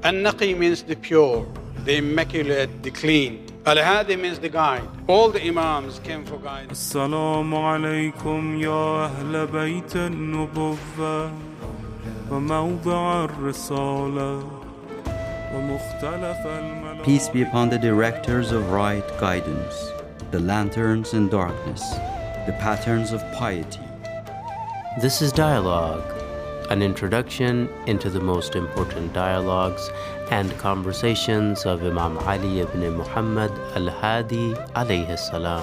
An-Naqi means the pure, the immaculate, the clean. Al-Hadi means the guide. All the Imams came for guidance. Assalamu alaikum ya ahl bayt an-nubuwwah wa mawdi' ar-risalah wa mukhtalaf al-malak. Peace be upon the directors of right guidance, the lanterns in darkness, the patterns of piety. This is Dialogue, an introduction into the most important dialogues and conversations of Imam Ali ibn Muhammad al-Hadi alayhi salam.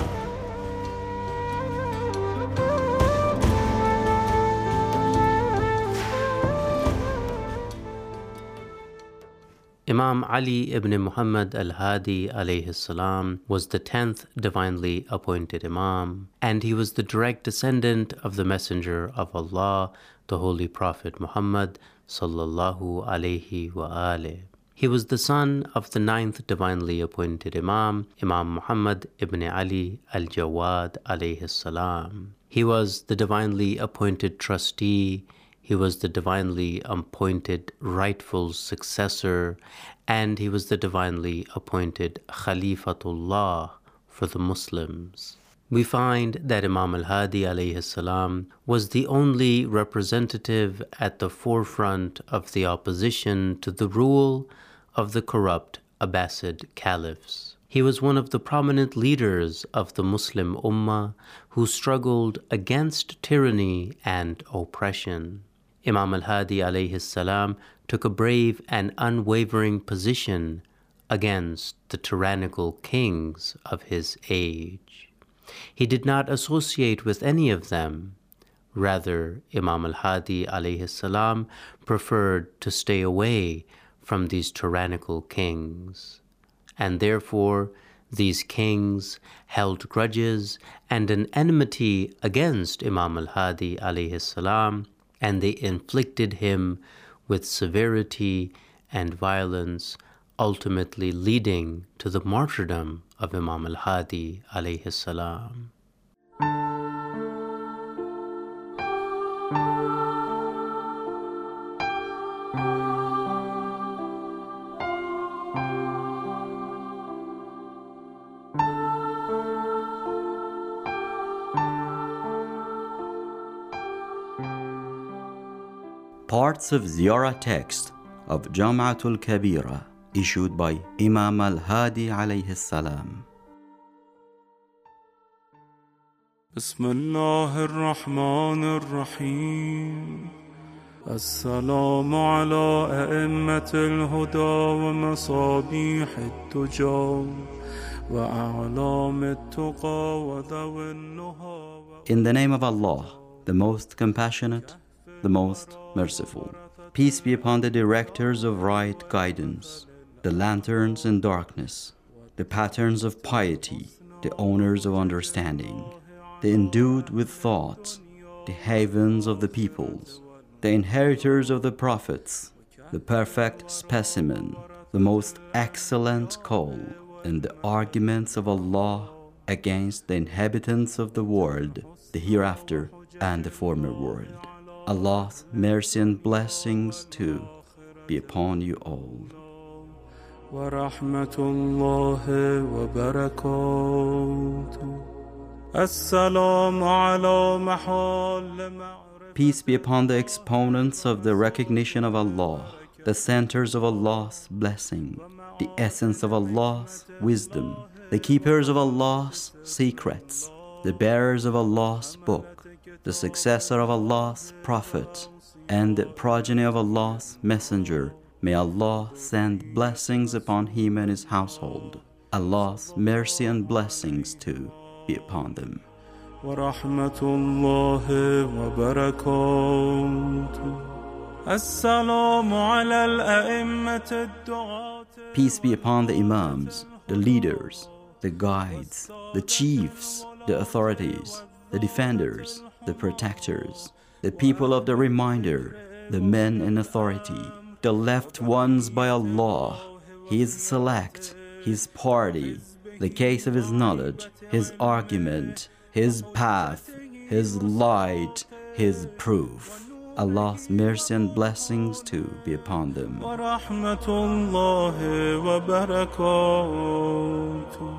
Imam Ali ibn Muhammad al-Hadi alayhi salam was the 10th divinely appointed Imam, and he was the direct descendant of the Messenger of Allah, the Holy Prophet Muhammad sallallahu alayhi wa alih. He was the son of the 9th divinely appointed Imam, Imam Muhammad ibn Ali al-Jawad alayhi salam. He was the divinely appointed trustee. He was the divinely appointed rightful successor, and he was the divinely appointed Khalifatullah for the Muslims. We find that Imam al-Hadi alayhi salam was the only representative at the forefront of the opposition to the rule of the corrupt Abbasid caliphs. He was one of the prominent leaders of the Muslim Ummah who struggled against tyranny and oppression. Imam al-Hadi alayhi salam took a brave and unwavering position against the tyrannical kings of his age. He did not associate with any of them. Rather, Imam al-Hadi alayhi salam preferred to stay away from these tyrannical kings. And therefore, these kings held grudges and an enmity against Imam al-Hadi alayhi salam, and they inflicted him with severity and violence, ultimately leading to the martyrdom of Imam al-Hadi alayhi salam. Parts of Ziyarah text of Jam'atul Kabira issued by Imam al-Hadi alayhi salam. Bismillah ar-Rahman ar-Rahim. Assalamu ala a'immat al-huda wa masabih al-tuja wa a'lam al-tuqa wa dhawi al-nuha. In the name of Allah, the most compassionate, the most merciful. Peace be upon the directors of right guidance, the lanterns in darkness, the patterns of piety, the owners of understanding, the endued with thought, the havens of the peoples, the inheritors of the prophets, the perfect specimen, the most excellent call, and the arguments of Allah against the inhabitants of the world, the hereafter and the former world. Allah's mercy and blessings too be upon you all. Wa rahmatullahi wa barakatuh. Assalamu ala mahal. Peace be upon the exponents of the recognition of Allah, the centers of Allah's blessing, the essence of Allah's wisdom, the keepers of Allah's secrets, the bearers of Allah's book, the successor of Allah's prophet, and the progeny of Allah's messenger. May Allah send blessings upon him and his household. Allah's mercy and blessings too be upon them. Wa rahmatullahi wa barakatuh. Assalamu ala al-a'immat ad-du'at. Peace be upon the imams, the leaders, the guides, the chiefs, the authorities, the defenders, the protectors, the people of the reminder, the men in authority, the left ones by Allah, His select, His party, the case of His knowledge, His argument, His path, His light, His proof. Allah's mercy and blessings too be upon them. ورحمة الله وبركاته.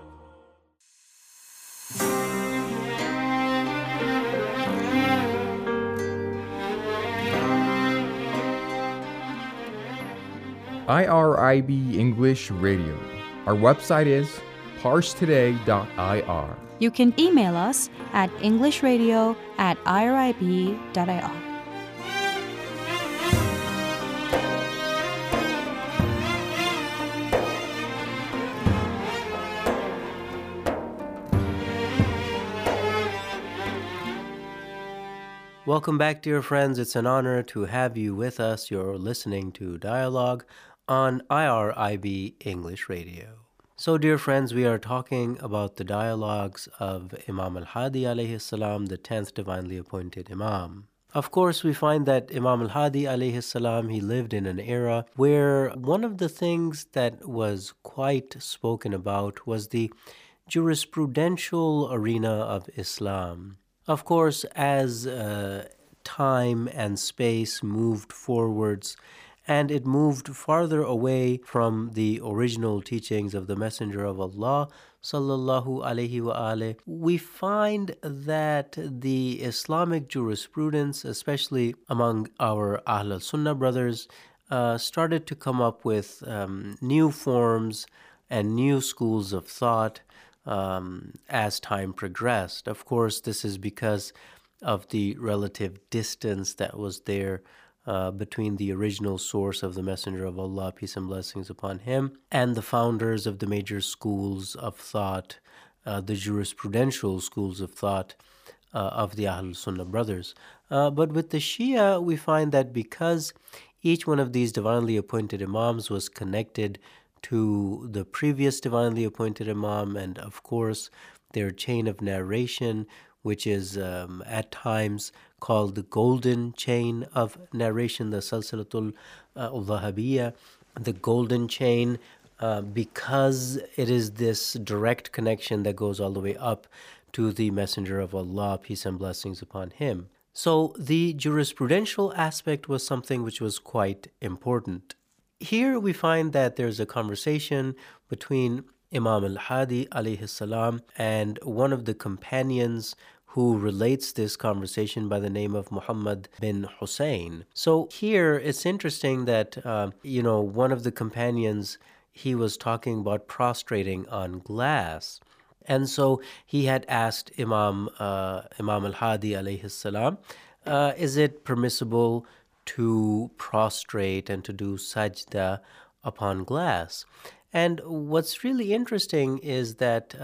IRIB English Radio. Our website is parstoday.ir. You can email us at englishradio@irib.ir. Welcome back, dear friends. It's an honor to have you with us. You're listening to Dialogue on IRIB English Radio. So, dear friends, we are talking about the dialogues of Imam al-Hadi alayhi salam, the 10th divinely appointed Imam. Of course, we find that Imam al-Hadi alayhi salam, he lived in an era where one of the things that was quite spoken about was the jurisprudential arena of Islam. Of course, as time and space moved forwards, and it moved farther away from the original teachings of the Messenger of Allah, sallallahu alaihi wa we find that the Islamic jurisprudence, especially among our Ahl al-Sunnah brothers, started to come up with new forms and new schools of thought as time progressed. Of course, this is because of the relative distance that was there between the original source of the Messenger of Allah, peace and blessings upon him, and the founders of the major schools of thought, the jurisprudential schools of thought of the Ahlul Sunnah brothers. But with the Shia, we find that because each one of these divinely appointed Imams was connected to the previous divinely appointed Imam, and of course their chain of narration, which is at times called the golden chain of narration, the Salsalatul al-Dhahabiyya, the golden chain, because it is this direct connection that goes all the way up to the Messenger of Allah, peace and blessings upon him. So the jurisprudential aspect was something which was quite important. Here we find that there's a conversation between Imam al-Hadi alayhi salam and one of the companions who relates this conversation by the name of Muhammad bin Hussein. So here it's interesting that, one of the companions, he was talking about prostrating on glass. And so he had asked Imam al-Hadi alayhi salam, is it permissible to prostrate and to do sajda upon glass? And what's really interesting is that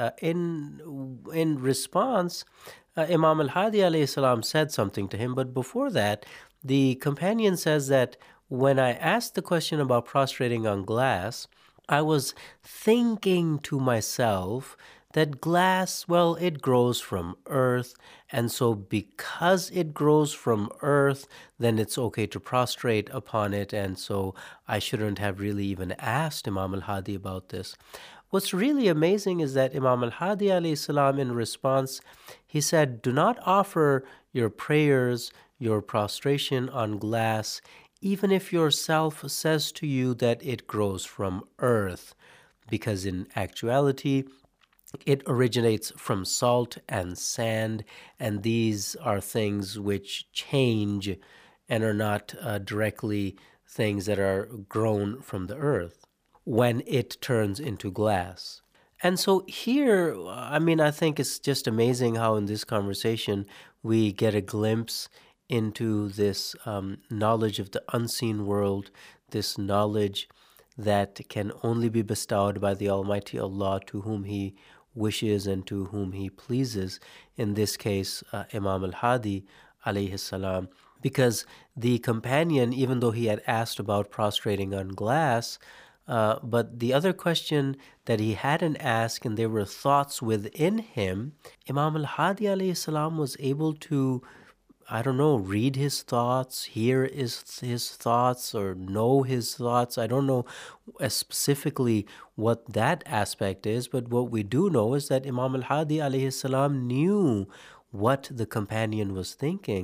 in response, Imam al-Hadi alayhi salam said something to him, but before that, the companion says that when I asked the question about prostrating on glass, I was thinking to myself that glass, well, it grows from earth, and so because it grows from earth, then it's okay to prostrate upon it, and so I shouldn't have really even asked Imam al-Hadi about this. What's really amazing is that Imam al-Hadi alayhi salam, in response, he said, do not offer your prayers, your prostration on glass, even if yourself says to you that it grows from earth, because in actuality, it originates from salt and sand, and these are things which change and are not directly things that are grown from the earth when it turns into glass. And so here, I think it's just amazing how in this conversation we get a glimpse into this knowledge of the unseen world, this knowledge that can only be bestowed by the Almighty Allah to whom He wishes and to whom He pleases, in this case Imam al-Hadi alayhi salam, because the companion, even though he had asked about prostrating on glass, but the other question that he hadn't asked and there were thoughts within him, Imam al-Hadi alayhi salam was able to, read his thoughts, hear his thoughts, or know his thoughts. I don't know specifically what that aspect is, but what we do know is that Imam al-Hadi alayhi salam knew what the companion was thinking.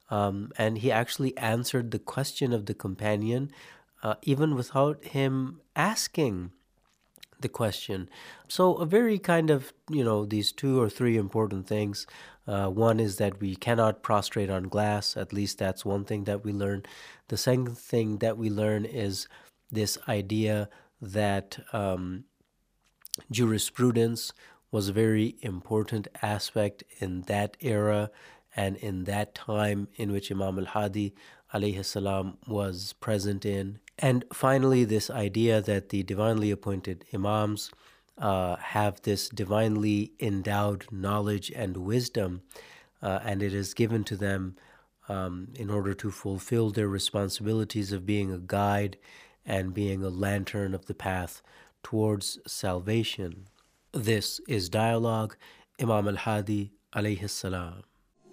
and he actually answered the question of the companion even without him asking the question. So a very kind of, these 2 or 3 important things. One is that we cannot prostrate on glass. At least that's one thing that we learn. The second thing that we learn is this idea that jurisprudence was a very important aspect in that era and in that time in which Imam al-Hadi alayhi salam was present in. And finally, this idea that the divinely appointed imams have this divinely endowed knowledge and wisdom, and it is given to them in order to fulfill their responsibilities of being a guide and being a lantern of the path towards salvation. This is Dialogue, Imam al-Hadi alayhi salam.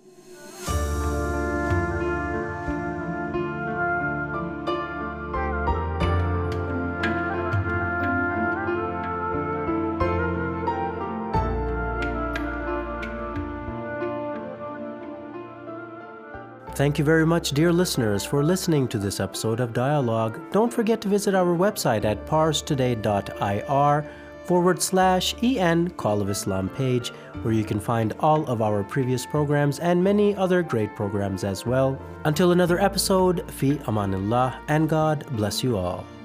Thank you very much, dear listeners, for listening to this episode of Dialogue. Don't forget to visit our website at parstoday.ir/EN Call of Islam page, where you can find all of our previous programs and many other great programs as well. Until another episode, fi amanillah, and God bless you all.